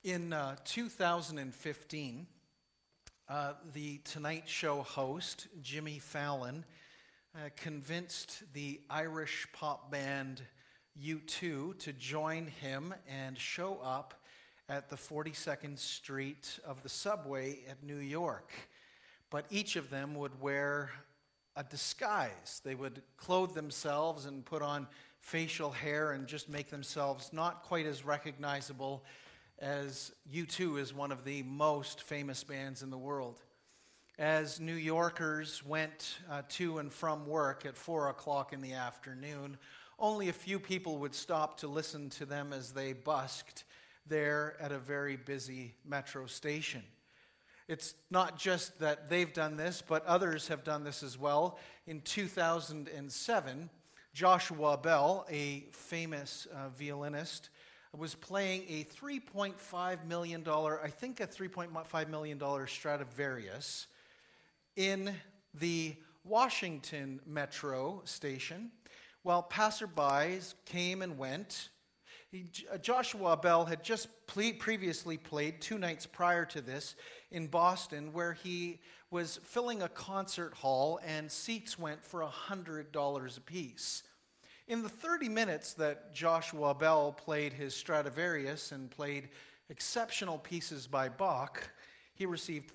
In 2015, the Tonight Show host, Jimmy Fallon, convinced the Irish pop band U2 to join him and show up at the 42nd Street of the subway at New York. But each of them would wear a disguise. They would clothe themselves and put on facial hair and just make themselves not quite as recognizable as U2 is one of the most famous bands in the world. As New Yorkers went to and from work at 4 o'clock in the afternoon, only a few people would stop to listen to them as they busked there at a very busy metro station. It's not just that they've done this, but others have done this as well. In 2007, Joshua Bell, a famous violinist, was playing a $3.5 million, I think a $3.5 million Stradivarius in the Washington metro station while passerbys came and went. Joshua Bell had just previously played 2 nights prior to this in Boston, where he was filling a concert hall and seats went for $100 apiece. In the 30 minutes that Joshua Bell played his Stradivarius and played exceptional pieces by Bach, he received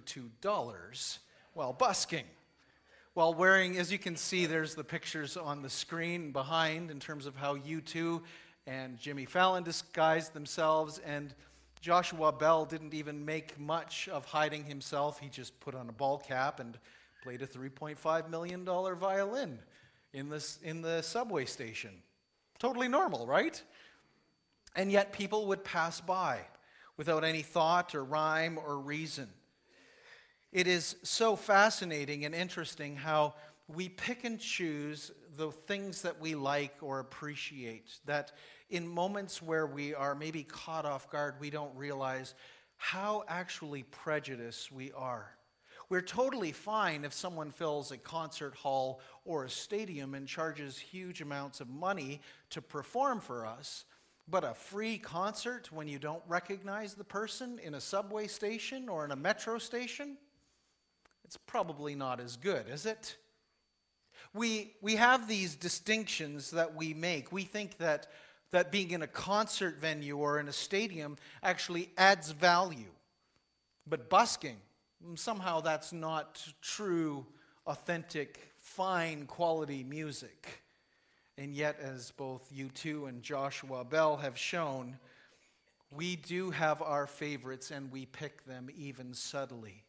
$32 while busking. While wearing, as you can see, there's the pictures on the screen behind in terms of how U2 and Jimmy Fallon disguised themselves, and Joshua Bell didn't even make much of hiding himself. He just put on a ball cap and played a $3.5 million violin in the subway station. Totally normal, right? And yet people would pass by without any thought or rhyme or reason. It is so fascinating and interesting how we pick and choose the things that we like or appreciate, that in moments where we are maybe caught off guard, we don't realize how actually prejudiced we are. We're totally fine if someone fills a concert hall or a stadium and charges huge amounts of money to perform for us, but a free concert when you don't recognize the person in a subway station or in a metro station, it's probably not as good, is it? We have these distinctions that we make. We think that being in a concert venue or in a stadium actually adds value. But busking, somehow that's not true, authentic, fine quality music. And yet, as both U2 and Joshua Bell have shown, we do have our favorites and we pick them even subtly.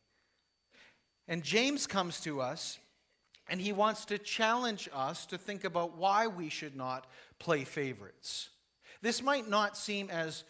And James comes to us and he wants to challenge us to think about why we should not play favorites. This might not seem as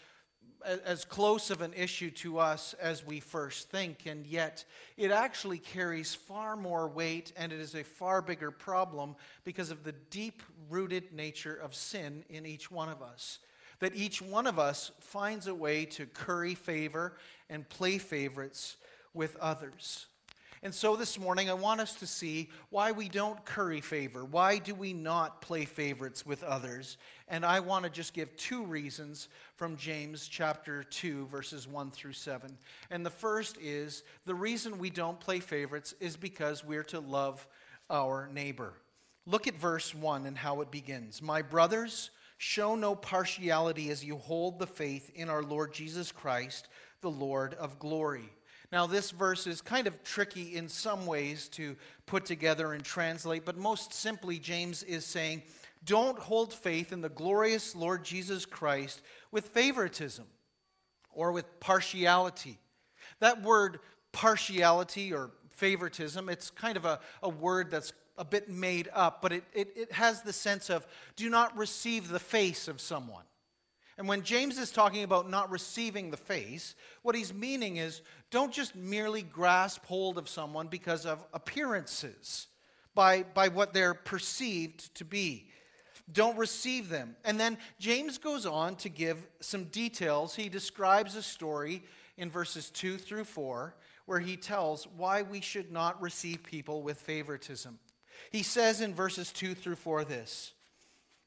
close of an issue to us as we first think, and yet it actually carries far more weight, and it is a far bigger problem because of the deep-rooted nature of sin in each one of us. That each one of us finds a way to curry favor and play favorites with others. And so this morning, I want us to see why we don't curry favor. Why do we not play favorites with others? And I want to just give 2 reasons from James chapter 2, verses 1 through 7. And the first is, the reason we don't play favorites is because we're to love our neighbor. Look at verse 1 and how it begins. My brothers, show no partiality as you hold the faith in our Lord Jesus Christ, the Lord of glory. Now, this verse is kind of tricky in some ways to put together and translate, but most simply, James is saying, don't hold faith in the glorious Lord Jesus Christ with favoritism or with partiality. That word partiality or favoritism, it's kind of a word that's a bit made up, but it has the sense of do not receive the face of someone. And when James is talking about not receiving the face, what he's meaning is don't just merely grasp hold of someone because of appearances, by what they're perceived to be. Don't receive them. And then James goes on to give some details. He describes a story in verses 2 through 4 where he tells why we should not receive people with favoritism. He says in verses 2 through 4 this,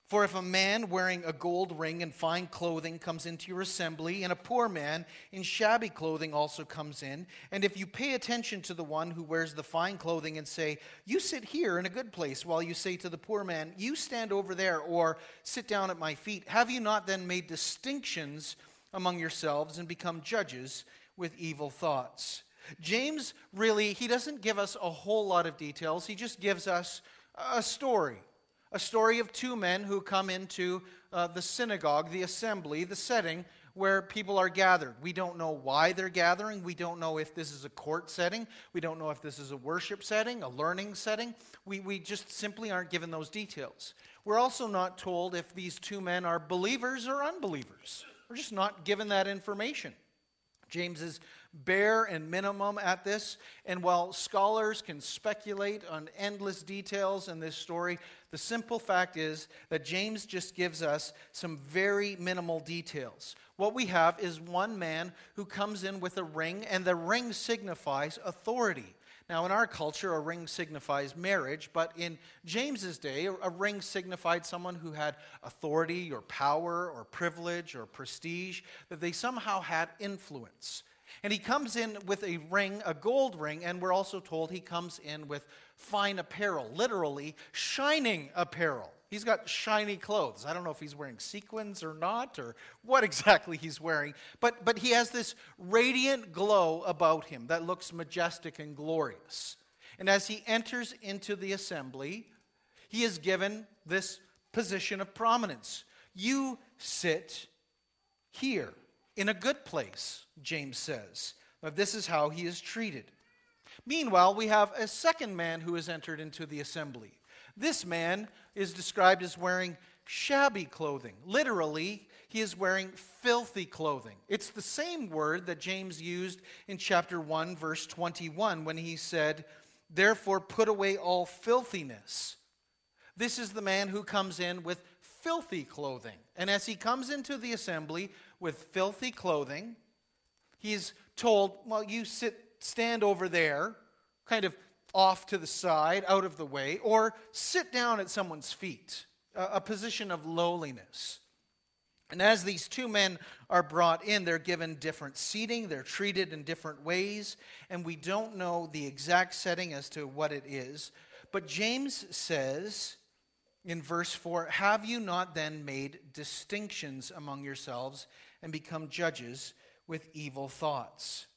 For if a man wearing a gold ring and fine clothing comes into your assembly, and a poor man in shabby clothing also comes in, and if you pay attention to the one who wears the fine clothing and say, "You sit here in a good place," while you say to the poor man, "You stand over there," or "Sit down at my feet," have you not then made distinctions among yourselves and become judges with evil thoughts? James really, he doesn't give us a whole lot of details. He just gives us a story. A story of two men who come into the synagogue, the assembly, the setting where people are gathered. We don't know why they're gathering. We don't know if this is a court setting. We don't know if this is a worship setting, a learning setting. We just simply aren't given those details. We're also not told if these two men are believers or unbelievers. We're just not given that information. James is bare and minimum at this, and while scholars can speculate on endless details in this story, the simple fact is that James just gives us some very minimal details. What we have is one man who comes in with a ring, and the ring signifies authority. Now, in our culture, a ring signifies marriage, but in James's day, a ring signified someone who had authority or power or privilege or prestige, that they somehow had influence. And he comes in with a ring, a gold ring, and we're also told he comes in with fine apparel, literally shining apparel. He's got shiny clothes. I don't know if he's wearing sequins or not, or what exactly he's wearing, but he has this radiant glow about him that looks majestic and glorious. And as he enters into the assembly, he is given this position of prominence. You sit here in a good place, James says. Now, this is how he is treated. Meanwhile, we have a second man who has entered into the assembly. This man is described as wearing shabby clothing. Literally, he is wearing filthy clothing. It's the same word that James used in chapter 1, verse 21, when he said, "Therefore put away all filthiness." This is the man who comes in with filthy clothing. And as he comes into the assembly with filthy clothing, he's told, well, you stand over there, kind of off to the side, out of the way, or sit down at someone's feet, a position of lowliness. And as these two men are brought in, they're given different seating, they're treated in different ways, and we don't know the exact setting as to what it is. But James says in verse 4, "Have you not then made distinctions among yourselves and become judges with evil thoughts?"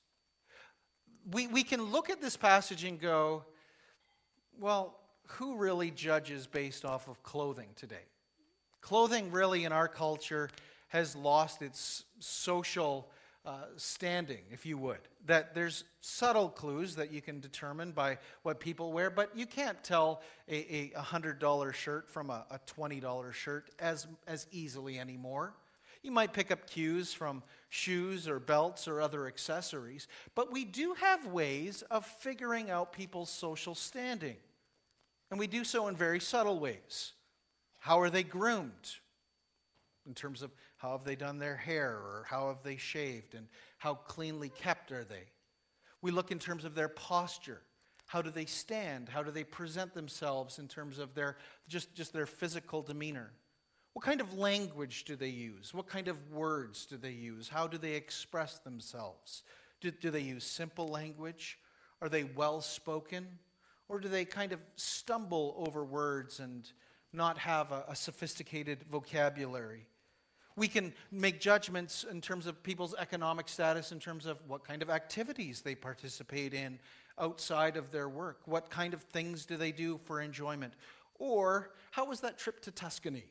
We can look at this passage and go, well, who really judges based off of clothing today? Clothing really in our culture has lost its social standing, if you would. That there's subtle clues that you can determine by what people wear, but you can't tell a $100 shirt from a $20 shirt as easily anymore. You might pick up cues from shoes or belts or other accessories, but we do have ways of figuring out people's social standing. And we do so in very subtle ways. How are they groomed? In terms of how have they done their hair, or how have they shaved, and how cleanly kept are they? We look in terms of their posture. How do they stand? How do they present themselves in terms of their just their physical demeanor? What kind of language do they use? What kind of words do they use? How do they express themselves? Do they use simple language? Are they well-spoken? Or do they kind of stumble over words and not have a sophisticated vocabulary? We can make judgments in terms of people's economic status, in terms of what kind of activities they participate in outside of their work. What kind of things do they do for enjoyment? Or, how was that trip to Tuscany?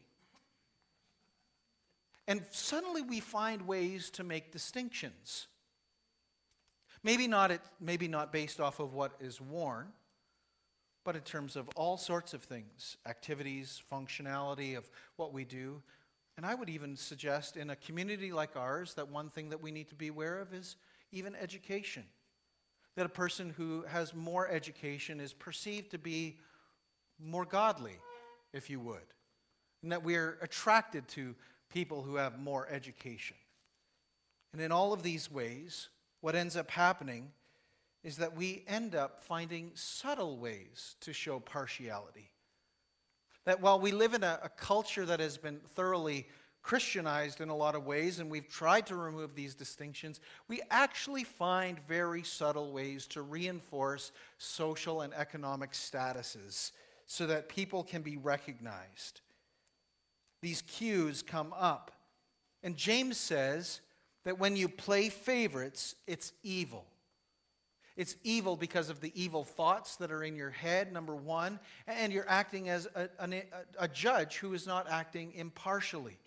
And suddenly we find ways to make distinctions. Maybe not based off of what is worn, but in terms of all sorts of things, activities, functionality of what we do. And I would even suggest in a community like ours that one thing that we need to be aware of is even education. That a person who has more education is perceived to be more godly, if you would. And that we're attracted to people who have more education. And in all of these ways, what ends up happening is that we end up finding subtle ways to show partiality. That while we live in a culture that has been thoroughly Christianized in a lot of ways, and we've tried to remove these distinctions, we actually find very subtle ways to reinforce social and economic statuses so that people can be recognized. These cues come up. And James says that when you play favorites, it's evil. It's evil because of the evil thoughts that are in your head, number one, and you're acting as a judge who is not acting impartially.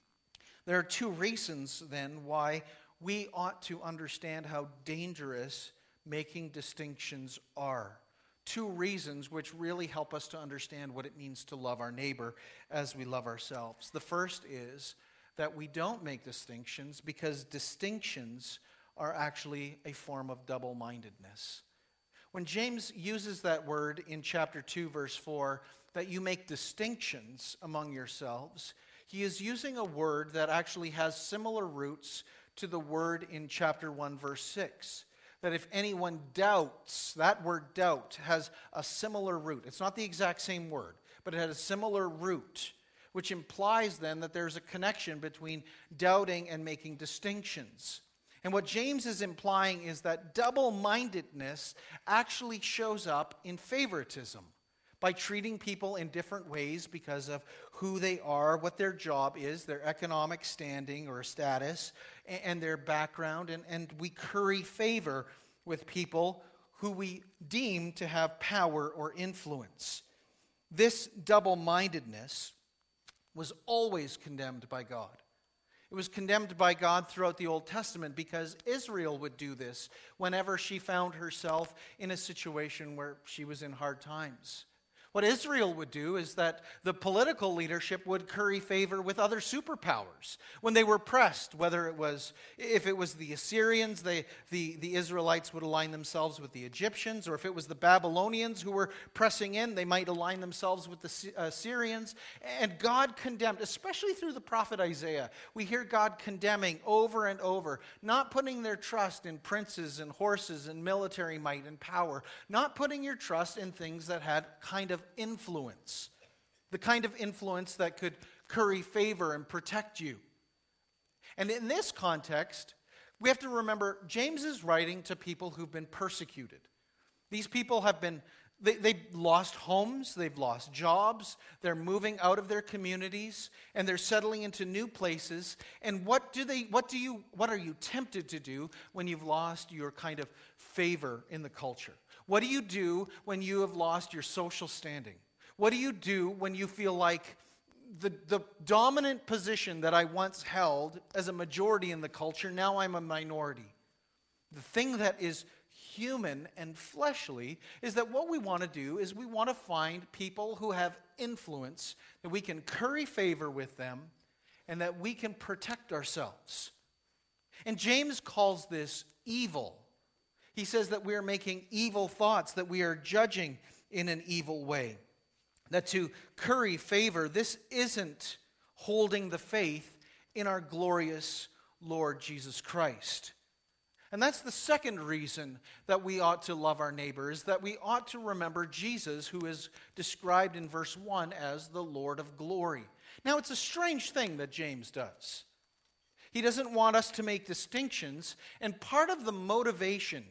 There are two reasons, then, why we ought to understand how dangerous making distinctions are. Two reasons which really help us to understand what it means to love our neighbor as we love ourselves. The first is that we don't make distinctions because distinctions are actually a form of double-mindedness. When James uses that word in chapter 2, verse 4, that you make distinctions among yourselves, he is using a word that actually has similar roots to the word in chapter 1, verse 6. That if anyone doubts, that word doubt has a similar root. It's not the exact same word, but it had a similar root, which implies then that there's a connection between doubting and making distinctions. And what James is implying is that double-mindedness actually shows up in favoritism, by treating people in different ways because of who they are, what their job is, their economic standing or status, and their background. And we curry favor with people who we deem to have power or influence. This double-mindedness was always condemned by God. It was condemned by God throughout the Old Testament because Israel would do this whenever she found herself in a situation where she was in hard times. What Israel would do is that the political leadership would curry favor with other superpowers when they were pressed, if it was the Assyrians, the Israelites would align themselves with the Egyptians, or if it was the Babylonians who were pressing in, they might align themselves with the Assyrians. And God condemned, especially through the prophet Isaiah, we hear God condemning over and over, not putting their trust in princes and horses and military might and power, not putting your trust in things that had kind of influence, the kind of influence that could curry favor and protect you. And in this context, we have to remember James is writing to people who've been persecuted. These people have been, they've lost homes, they've lost jobs, they're moving out of their communities, and they're settling into new places. And what are you tempted to do when you've lost your kind of favor in the culture? What do you do when you have lost your social standing? What do you do when you feel like the dominant position that I once held as a majority in the culture, now I'm a minority? The thing that is human and fleshly is that what we want to do is we want to find people who have influence, that we can curry favor with them, and that we can protect ourselves. And James calls this evil. He says that we are making evil thoughts, that we are judging in an evil way. That to curry favor, this isn't holding the faith in our glorious Lord Jesus Christ. And that's the second reason that we ought to love our neighbors, that we ought to remember Jesus, who is described in verse 1 as the Lord of glory. Now, it's a strange thing that James does. He doesn't want us to make distinctions, and part of the motivation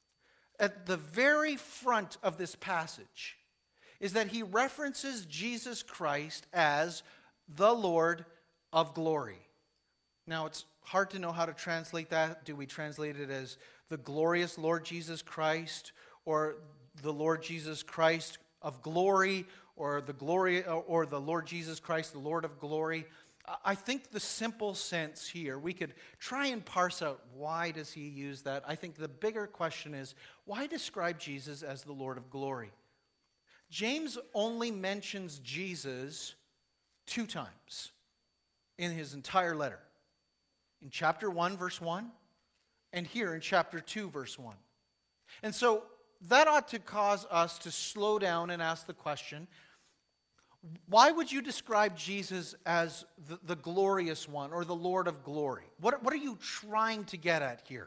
at the very front of this passage is that he references Jesus Christ as the Lord of glory. Now, it's hard to know how to translate that. Do we translate it as the glorious Lord Jesus Christ, or the Lord Jesus Christ of glory, or the Lord Jesus Christ, the Lord of glory? I think the simple sense here, we could try and parse out why does he use that. I think the bigger question is, why describe Jesus as the Lord of glory? James only mentions Jesus 2 times in his entire letter. In chapter 1, verse 1, and here in chapter 2, verse 1. And so that ought to cause us to slow down and ask the question, why would you describe Jesus as the glorious one or the Lord of glory? What are you trying to get at here?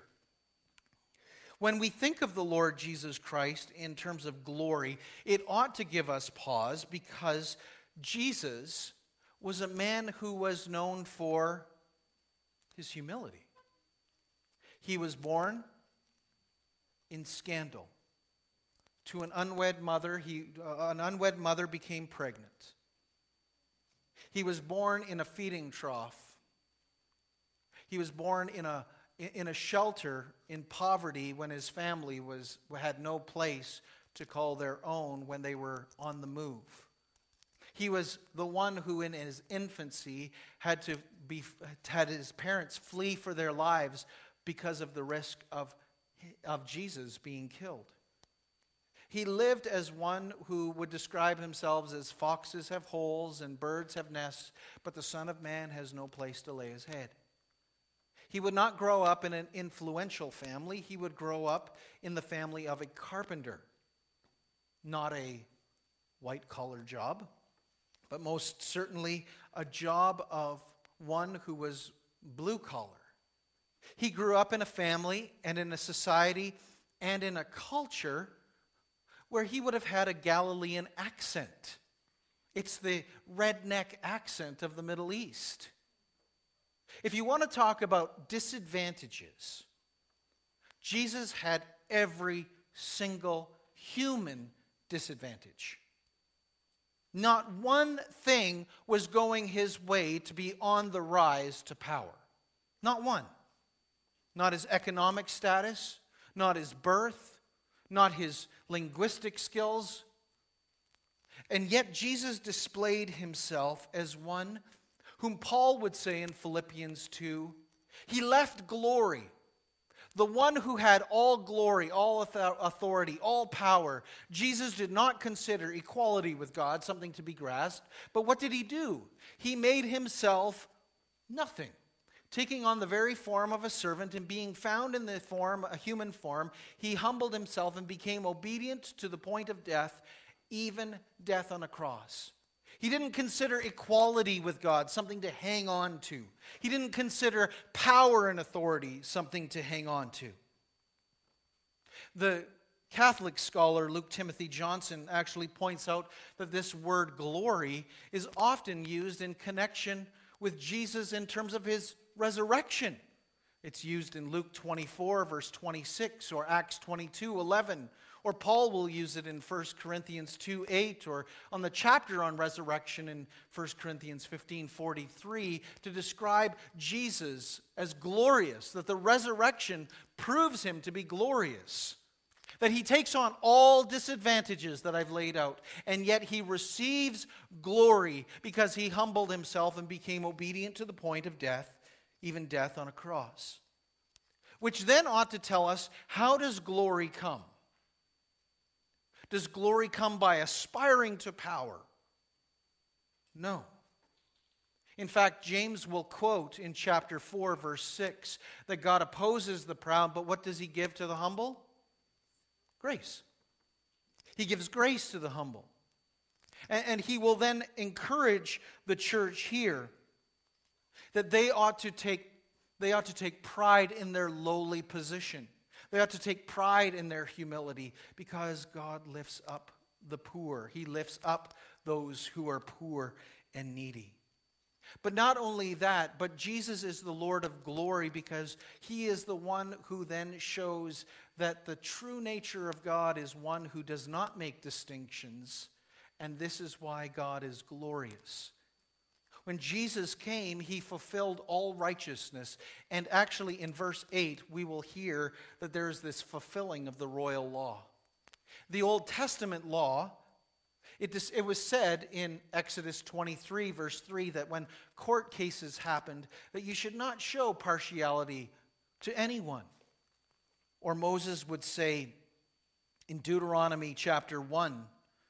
When we think of the Lord Jesus Christ in terms of glory, it ought to give us pause because Jesus was a man who was known for his humility. He was born in scandal. To an unwed mother, an unwed mother became pregnant. He was born in a feeding trough. He was born in a shelter in poverty when his family had no place to call their own when they were on the move. He was the one who in his infancy had his parents flee for their lives because of the risk of Jesus being killed. He lived as one who would describe himself as foxes have holes and birds have nests, but the Son of Man has no place to lay his head. He would not grow up in an influential family. He would grow up in the family of a carpenter. Not a white-collar job, but most certainly a job of one who was blue-collar. He grew up in a family and in a society and in a culture where he would have had a Galilean accent. It's the redneck accent of the Middle East. If you want to talk about disadvantages, Jesus had every single human disadvantage. Not one thing was going his way to be on the rise to power. Not one. Not his economic status, not his birth, not his linguistic skills. And yet Jesus displayed himself as one whom Paul would say in Philippians 2, he left glory. The one who had all glory, all authority, all power. Jesus did not consider equality with God something to be grasped. But what did he do? He made himself nothing. Taking on the very form of a servant and being found in the form, a human form, he humbled himself and became obedient to the point of death, even death on a cross. He didn't consider equality with God something to hang on to. He didn't consider power and authority something to hang on to. The Catholic scholar Luke Timothy Johnson actually points out that this word glory is often used in connection with Jesus in terms of his resurrection. It's used in Luke 24, verse 26, or Acts 22:11. Or Paul will use it in 1 Corinthians 2:8, or on the chapter on resurrection in 1 Corinthians 15:43, to describe Jesus as glorious, that the resurrection proves him to be glorious, that he takes on all disadvantages that I've laid out, and yet he receives glory because he humbled himself and became obedient to the point of death, even death on a cross. Which then ought to tell us, how does glory come? Does glory come by aspiring to power? No. In fact, James will quote in chapter 4, verse 6, that God opposes the proud, but what does he give to the humble? Grace. He gives grace to the humble. And he will then encourage the church here that they ought to take pride in their lowly position. They ought to take pride in their humility because God lifts up the poor. He lifts up those who are poor and needy. But not only that, but Jesus is the Lord of glory because he is the one who then shows that the true nature of God is one who does not make distinctions, and this is why God is glorious. When Jesus came, he fulfilled all righteousness. And actually in verse 8, we will hear that there is this fulfilling of the royal law. The Old Testament law, it was said in Exodus 23, verse 3, that when court cases happened, that you should not show partiality to anyone. Or Moses would say in Deuteronomy chapter 1,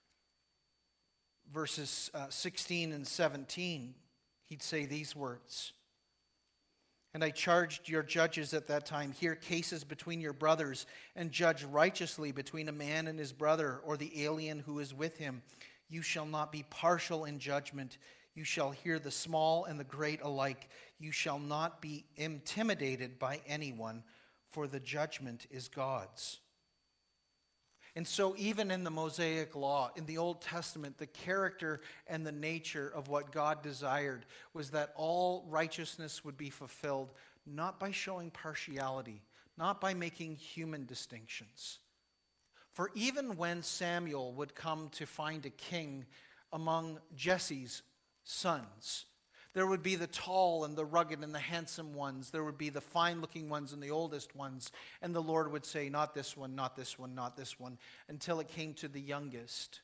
verses 16 and 17, he'd say these words, "And I charged your judges at that time, hear cases between your brothers and judge righteously between a man and his brother or the alien who is with him. You shall not be partial in judgment. You shall hear the small and the great alike. You shall not be intimidated by anyone, for the judgment is God's." And so even in the Mosaic Law, in the Old Testament, the character and the nature of what God desired was that all righteousness would be fulfilled, not by showing partiality, not by making human distinctions. For even when Samuel would come to find a king among Jesse's sons, there would be the tall and the rugged and the handsome ones. There would be the fine-looking ones and the oldest ones. And the Lord would say, not this one, not this one, not this one, until it came to the youngest.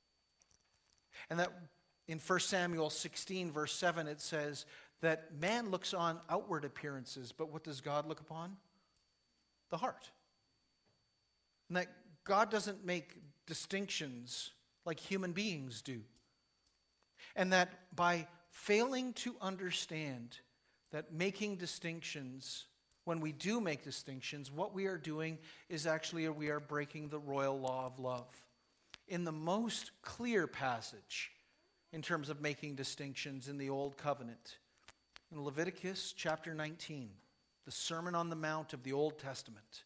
And that in 1 Samuel 16, verse 7, it says that man looks on outward appearances, but what does God look upon? The heart. And that God doesn't make distinctions like human beings do. And that by failing to understand that making distinctions, when we do make distinctions, what we are doing is actually we are breaking the royal law of love. In the most clear passage in terms of making distinctions in the Old Covenant, in Leviticus chapter 19, the Sermon on the Mount of the Old Testament.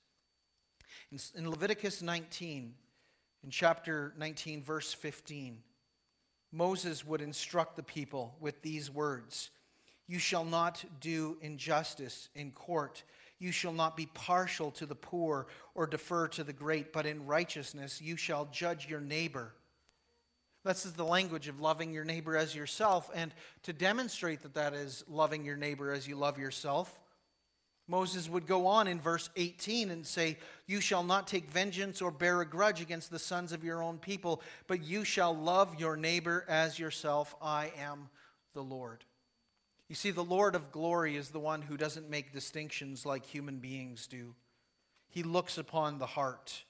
In Leviticus 19, in chapter 19, verse 15, Moses would instruct the people with these words: "You shall not do injustice in court. You shall not be partial to the poor or defer to the great, but in righteousness you shall judge your neighbor." This is the language of loving your neighbor as yourself. And to demonstrate that that is loving your neighbor as you love yourself, Moses would go on in verse 18 and say, "You shall not take vengeance or bear a grudge against the sons of your own people, but you shall love your neighbor as yourself. I am the Lord." You see, the Lord of glory is the one who doesn't make distinctions like human beings do. He looks upon the heart.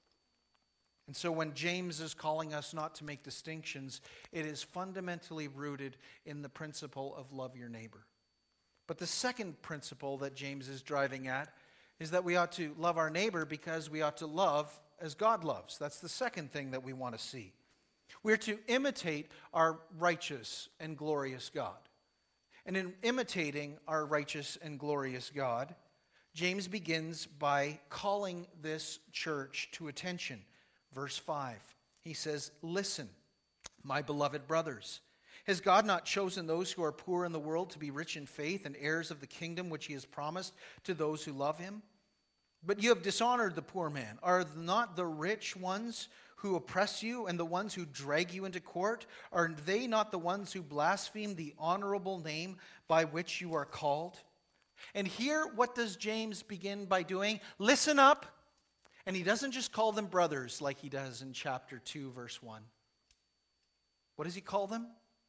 And so when James is calling us not to make distinctions, it is fundamentally rooted in the principle of love your neighbor. But the second principle that James is driving at is that we ought to love our neighbor because we ought to love as God loves. That's the second thing that we want to see. We're to imitate our righteous and glorious God. And in imitating our righteous and glorious God, James begins by calling this church to attention. Verse 5, he says, "Listen, my beloved brothers. Has God not chosen those who are poor in the world to be rich in faith and heirs of the kingdom which he has promised to those who love him? But you have dishonored the poor man. Are not the rich ones who oppress you and the ones who drag you into court? Are they not the ones who blaspheme the honorable name by which you are called?" And here, what does James begin by doing? Listen up. And he doesn't just call them brothers like he does in chapter 2, verse 1. What does he call them?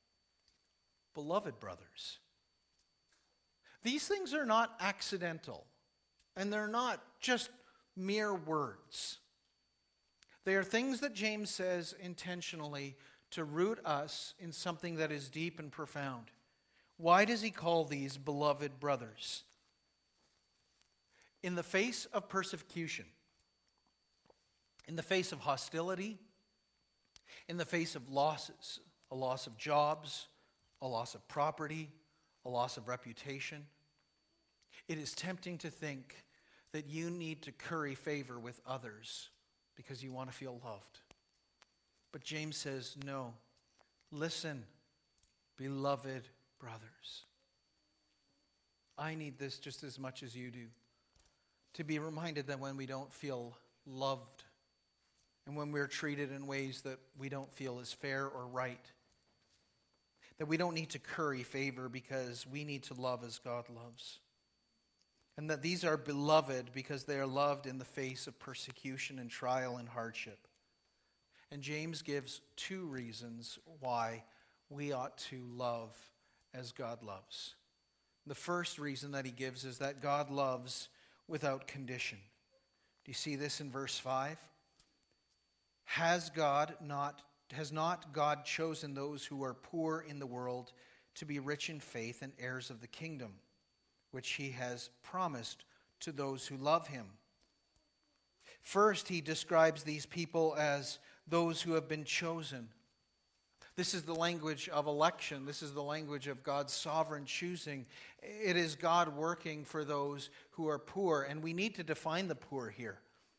Beloved brothers. These things are not accidental, and they're not just mere words. They are things that James says intentionally to root us in something that is deep and profound. Why does he call these beloved brothers? In the face of persecution, in the face of hostility, in the face of losses, a loss of jobs, a loss of property, a loss of reputation, it is tempting to think that you need to curry favor with others because you want to feel loved. But James says, no, listen, beloved brothers. I need this just as much as you do, to be reminded that when we don't feel loved and when we're treated in ways that we don't feel is fair or right, that we don't need to curry favor because we need to love as God loves. And that these are beloved because they are loved in the face of persecution and trial and hardship. And James gives two reasons why we ought to love as God loves. The first reason that he gives is that God loves without condition. Do you see this in verse 5? Has not God chosen those who are poor in the world to be rich in faith and heirs of the kingdom, which he has promised to those who love him? First, he describes these people as those who have been chosen. This is the language of election. This is the language of God's sovereign choosing. It is God working for those who are poor, and we need to define the poor here.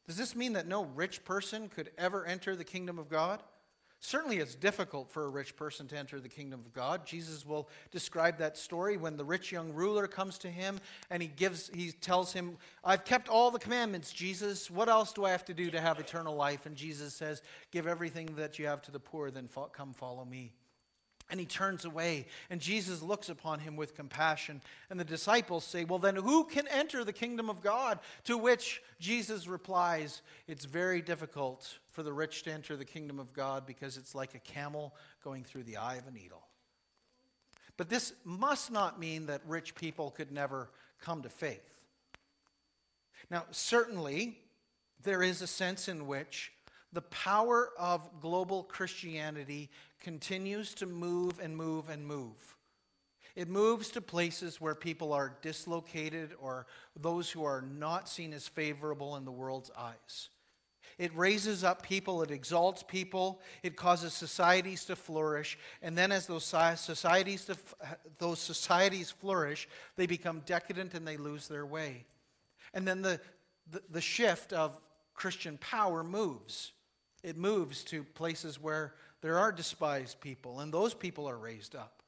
Does this mean that no rich person could ever enter the kingdom of God? Certainly it's difficult for a rich person to enter the kingdom of God. Jesus will describe that story when the rich young ruler comes to him and he tells him, I've kept all the commandments, Jesus. What else do I have to do to have eternal life? And Jesus says, give everything that you have to the poor, then come follow me. And he turns away, and Jesus looks upon him with compassion. And the disciples say, well, then who can enter the kingdom of God? To which Jesus replies, it's very difficult for the rich to enter the kingdom of God because it's like a camel going through the eye of a needle. But this must not mean that rich people could never come to faith. Now, certainly, there is a sense in which the power of global Christianity continues to move and move and move. It moves to places where people are dislocated or those who are not seen as favorable in the world's eyes. It raises up people, it exalts people, it causes societies to flourish, and then as those societies flourish, they become decadent and they lose their way. And then the shift of Christian power moves. It moves to places where there are despised people, and those people are raised up.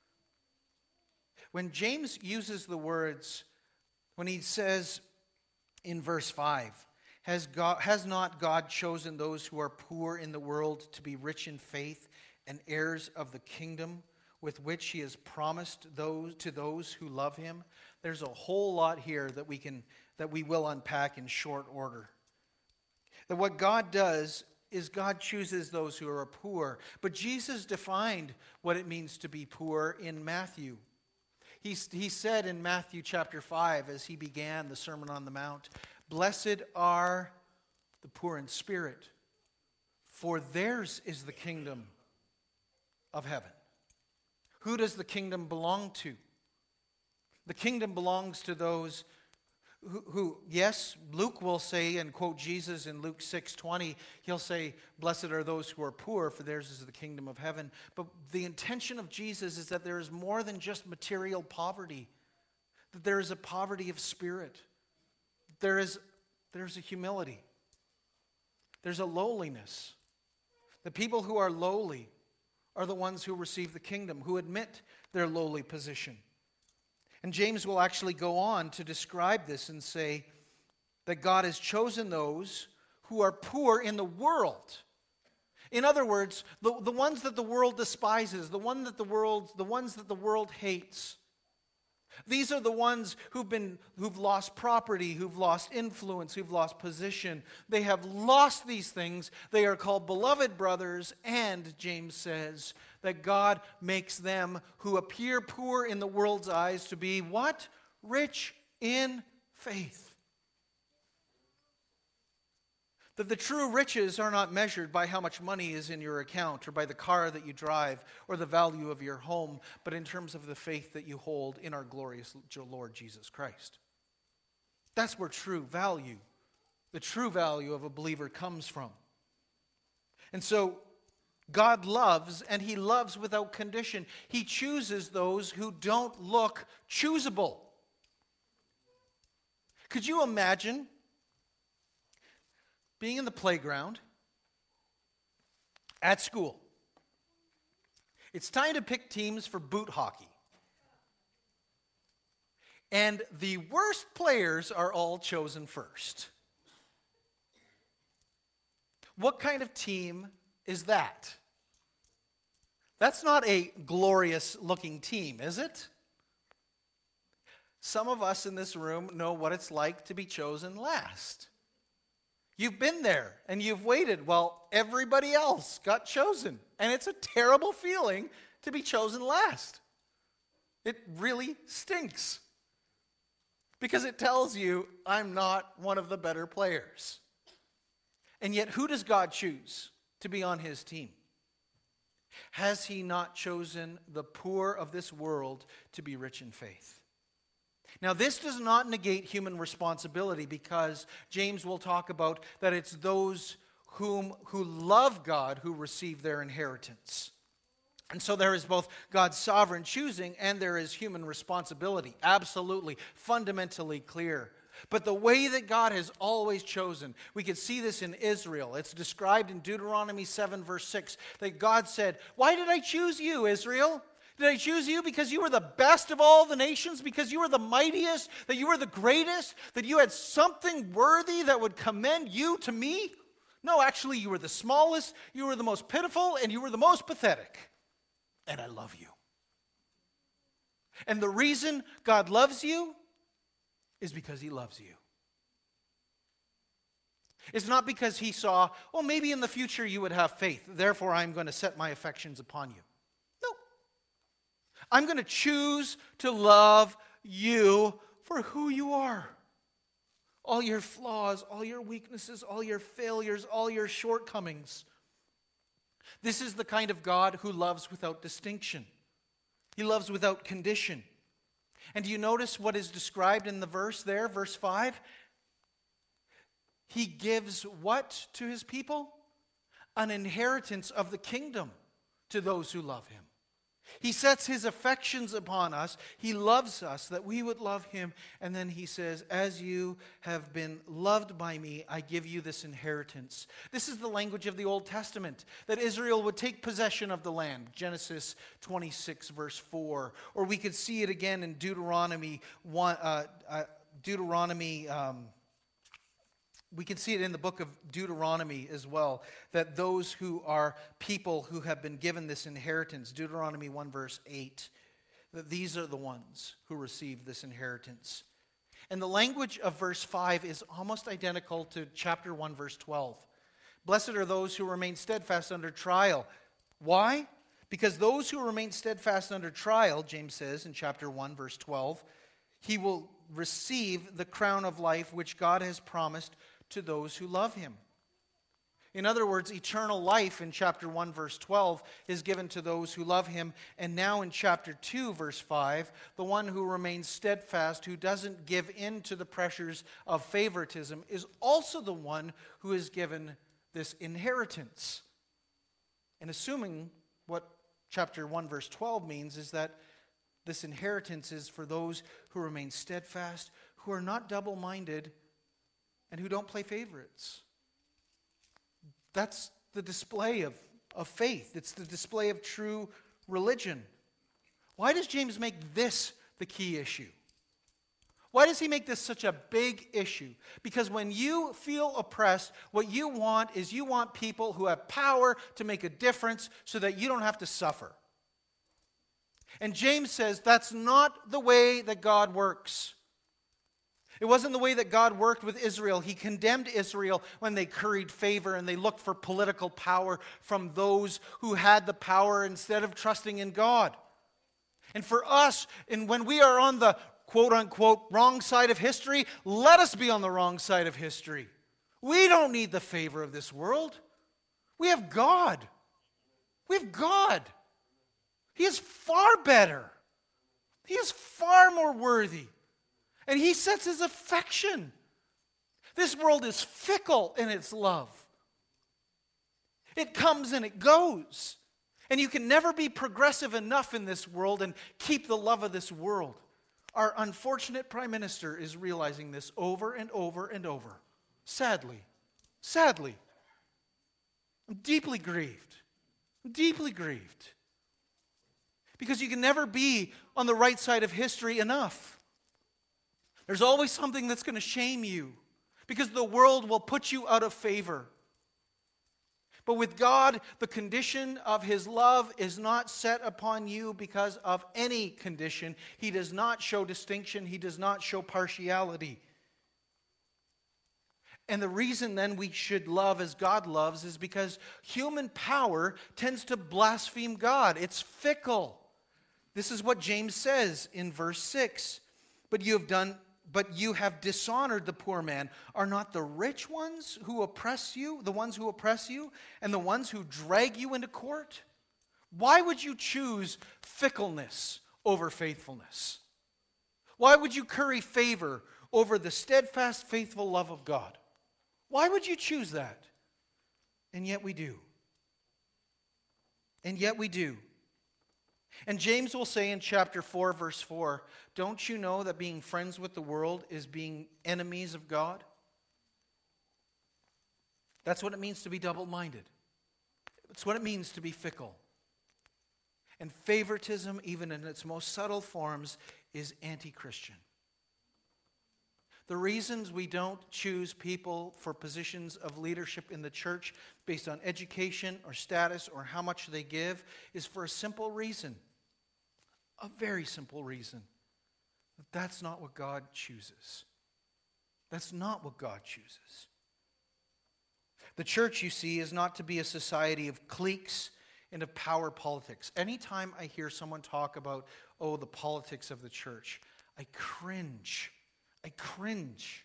When James uses the words, when he says in verse 5, has not God chosen those who are poor in the world to be rich in faith and heirs of the kingdom with which he has promised to those who love him? There's a whole lot here that we will unpack in short order. That what God does is God chooses those who are poor. But Jesus defined what it means to be poor in Matthew. He said in Matthew chapter 5, as he began the Sermon on the Mount, blessed are the poor in spirit, for theirs is the kingdom of heaven. Who does the kingdom belong to? The kingdom belongs to those who, yes, Luke will say, and quote Jesus in Luke 6:20, he'll say, blessed are those who are poor, for theirs is the kingdom of heaven. But the intention of Jesus is that there is more than just material poverty, that there is a poverty of spirit. There's a humility. There's a lowliness. The people who are lowly are the ones who receive the kingdom, who admit their lowly position. And James will actually go on to describe this and say that God has chosen those who are poor in the world. In other words, the ones that the world despises, the ones that the world hates. These are the ones who've lost property, who've lost influence, who've lost position. They have lost these things. They are called beloved brothers, and James says that God makes them who appear poor in the world's eyes to be what? Rich in faith. That the true riches are not measured by how much money is in your account or by the car that you drive or the value of your home, but in terms of the faith that you hold in our glorious Lord Jesus Christ. That's where the true value of a believer comes from. And so God loves, and he loves without condition. He chooses those who don't look choosable. Could you imagine being in the playground at school? It's time to pick teams for boot hockey. And the worst players are all chosen first. What kind of team is that? That's not a glorious looking team, is it? Some of us in this room know what it's like to be chosen last. You've been there and you've waited while everybody else got chosen. And it's a terrible feeling to be chosen last. It really stinks. Because it tells you, I'm not one of the better players. And yet, who does God choose to be on his team? Has he not chosen the poor of this world to be rich in faith? Now, this does not negate human responsibility, because James will talk about that it's those who love God who receive their inheritance. And so there is both God's sovereign choosing and there is human responsibility. Absolutely, fundamentally clear. But the way that God has always chosen, we can see this in Israel. It's described in Deuteronomy 7, verse 6, that God said, "Why did I choose you, Israel? Did I choose you because you were the best of all the nations, because you were the mightiest, that you were the greatest, that you had something worthy that would commend you to me? No, actually, you were the smallest, you were the most pitiful, and you were the most pathetic. And I love you." And the reason God loves you is because he loves you. It's not because he saw, "Oh, maybe in the future you would have faith, therefore I'm going to set my affections upon you." No. I'm going to choose to love you for who you are. All your flaws, all your weaknesses, all your failures, all your shortcomings. This is the kind of God who loves without distinction. He loves without condition. And do you notice what is described in the verse there, verse 5? He gives what to his people? An inheritance of the kingdom to those who love him. He sets his affections upon us. He loves us that we would love him. And then he says, "As you have been loved by me, I give you this inheritance." This is the language of the Old Testament, that Israel would take possession of the land. Genesis 26, verse 4. Or we could see it again in Deuteronomy 1. We can see it in the book of Deuteronomy as well, that those who are people who have been given this inheritance, Deuteronomy 1 verse 8, that these are the ones who receive this inheritance. And the language of verse 5 is almost identical to chapter 1 verse 12. "Blessed are those who remain steadfast under trial." Why? Because those who remain steadfast under trial, James says in chapter 1 verse 12, he will receive the crown of life which God has promised to those who love him. In other words, eternal life in chapter 1, verse 12 is given to those who love him. And now in chapter 2, verse 5, the one who remains steadfast, who doesn't give in to the pressures of favoritism, is also the one who is given this inheritance. And assuming what chapter 1, verse 12 means is that this inheritance is for those who remain steadfast, who are not double-minded, and who don't play favorites. That's the display of faith. It's the display of true religion. Why does James make this the key issue? Why does he make this such a big issue? Because when you feel oppressed, what you want is you want people who have power to make a difference so that you don't have to suffer. And James says that's not the way that God works. It wasn't the way that God worked with Israel. He condemned Israel when they curried favor and they looked for political power from those who had the power instead of trusting in God. And for us, and when we are on the quote-unquote wrong side of history, let us be on the wrong side of history. We don't need the favor of this world. We have God. We have God. He is far better. He is far more worthy. And he sets his affection. This world is fickle in its love. It comes and it goes. And you can never be progressive enough in this world and keep the love of this world. Our unfortunate prime minister is realizing this over and over and over. Sadly. Sadly. I'm deeply grieved. I'm deeply grieved. Because you can never be on the right side of history enough. There's always something that's going to shame you because the world will put you out of favor. But with God, the condition of his love is not set upon you because of any condition. He does not show distinction. He does not show partiality. And the reason then we should love as God loves is because human power tends to blaspheme God. It's fickle. This is what James says in verse 6. But you have dishonored the poor man. Are not the rich ones who oppress you, the ones who oppress you, and the ones who drag you into court? Why would you choose fickleness over faithfulness? Why would you curry favor over the steadfast, faithful love of God? Why would you choose that? And yet we do. And yet we do. And James will say in chapter 4, verse 4, don't you know that being friends with the world is being enemies of God? That's what it means to be double-minded. It's what it means to be fickle. And favoritism, even in its most subtle forms, is anti-Christian. The reasons we don't choose people for positions of leadership in the church based on education or status or how much they give is for a simple reason. A very simple reason. That's not what God chooses. That's not what God chooses. The church, you see, is not to be a society of cliques and of power politics. Anytime I hear someone talk about, the politics of the church, I cringe. I cringe.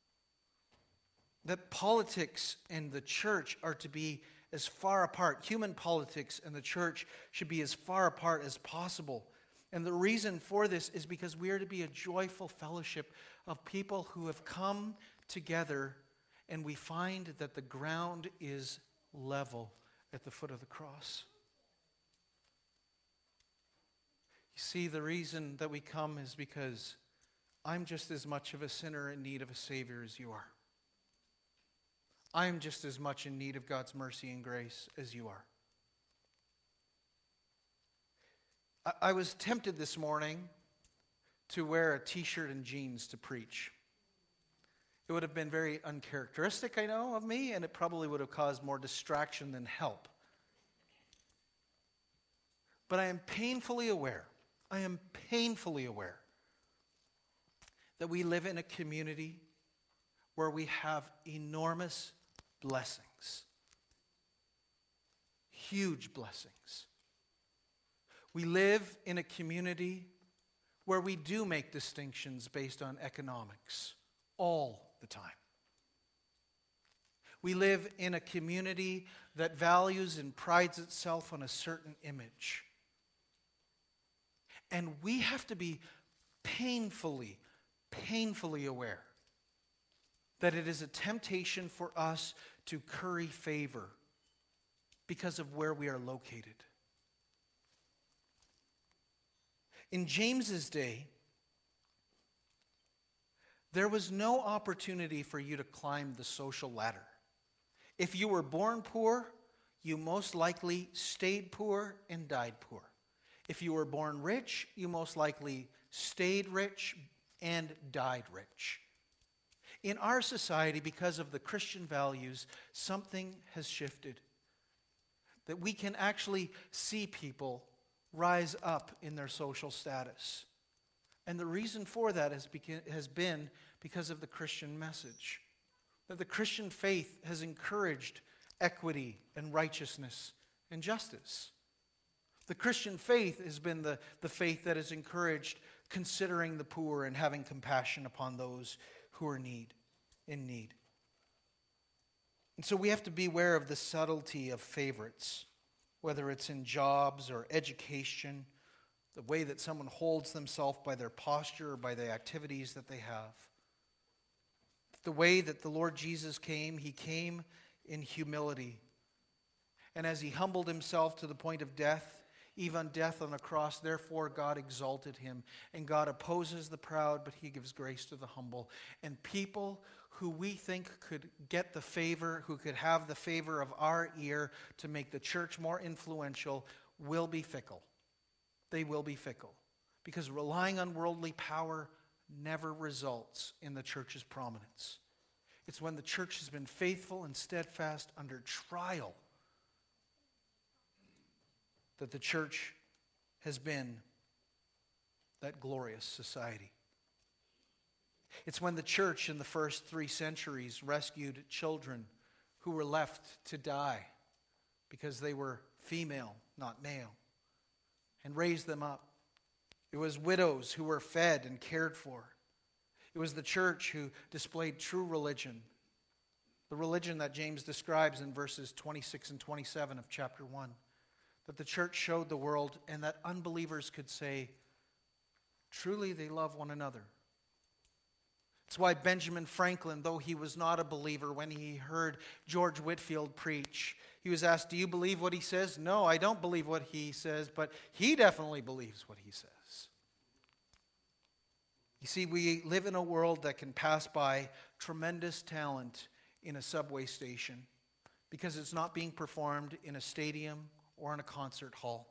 That politics and the church are to be as far apart. Human politics and the church should be as far apart as possible. And the reason for this is because we are to be a joyful fellowship of people who have come together and we find that the ground is level at the foot of the cross. You see, the reason that we come is because I'm just as much of a sinner in need of a Savior as you are. I'm just as much in need of God's mercy and grace as you are. I was tempted this morning to wear a t-shirt and jeans to preach. It would have been very uncharacteristic, I know, of me, and it probably would have caused more distraction than help. But I am painfully aware that we live in a community where we have enormous blessings. Huge blessings. We live in a community where we do make distinctions based on economics all the time. We live in a community that values and prides itself on a certain image. And we have to be painfully aware that it is a temptation for us to curry favor because of where we are located. In James's day, there was no opportunity for you to climb the social ladder. If you were born poor, you most likely stayed poor and died poor. If you were born rich, you most likely stayed rich and died rich. In our society, because of the Christian values, something has shifted. That we can actually see people rise up in their social status. And the reason for that has been because of the Christian message. That the Christian faith has encouraged equity and righteousness and justice. The Christian faith has been the faith that has encouraged considering the poor and having compassion upon those who are in need. And so we have to beware of the subtlety of favorites, whether it's in jobs or education, the way that someone holds themselves by their posture or by the activities that they have. The way that the Lord Jesus came, he came in humility. And as he humbled himself to the point of death, even death on a cross, therefore God exalted him. And God opposes the proud, but he gives grace to the humble. And people who we think could get the favor, who could have the favor of our ear to make the church more influential, will be fickle. They will be fickle. Because relying on worldly power never results in the church's prominence. It's when the church has been faithful and steadfast under trial that the church has been that glorious society. It's when the church in the first 3 centuries rescued children who were left to die because they were female, not male, and raised them up. It was widows who were fed and cared for. It was the church who displayed true religion, the religion that James describes in verses 26 and 27 of chapter 1, that the church showed the world and that unbelievers could say, truly they love one another. It's why Benjamin Franklin, though he was not a believer, when he heard George Whitefield preach, He was asked, do you believe what he says? No, I don't believe what he says, but he definitely believes what he says. You see, we live in a world that can pass by tremendous talent in a subway station because it's not being performed in a stadium or in a concert hall.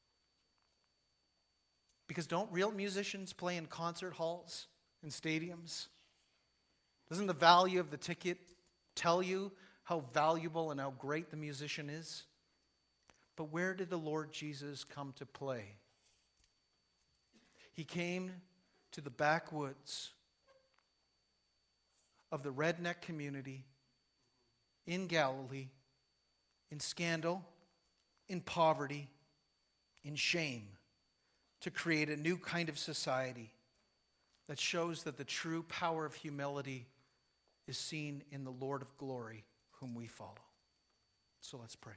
Because don't real musicians play in concert halls and stadiums? Doesn't the value of the ticket tell you how valuable and how great the musician is? But where did the Lord Jesus come to play? He came to the backwoods of the redneck community in Galilee, in scandal, in poverty, in shame, to create a new kind of society that shows that the true power of humility is seen in the Lord of glory, whom we follow. So let's pray.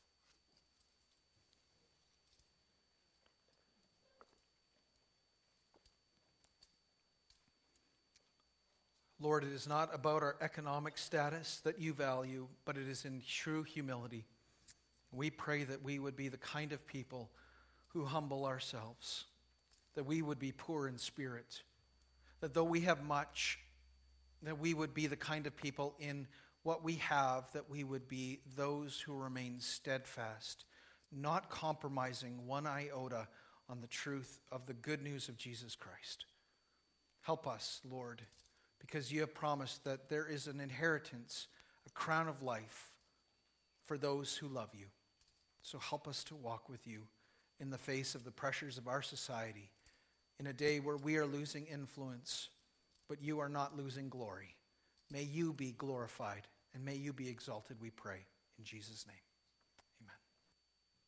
Lord, it is not about our economic status that you value, but it is in true humility. We pray that we would be the kind of people who humble ourselves, that we would be poor in spirit, that though we have much, that we would be the kind of people in what we have, that we would be those who remain steadfast, not compromising one iota on the truth of the good news of Jesus Christ. Help us, Lord, because you have promised that there is an inheritance, a crown of life for those who love you. So help us to walk with you in the face of the pressures of our society, in a day where we are losing influence, but you are not losing glory. May you be glorified, and may you be exalted, we pray, in Jesus' name.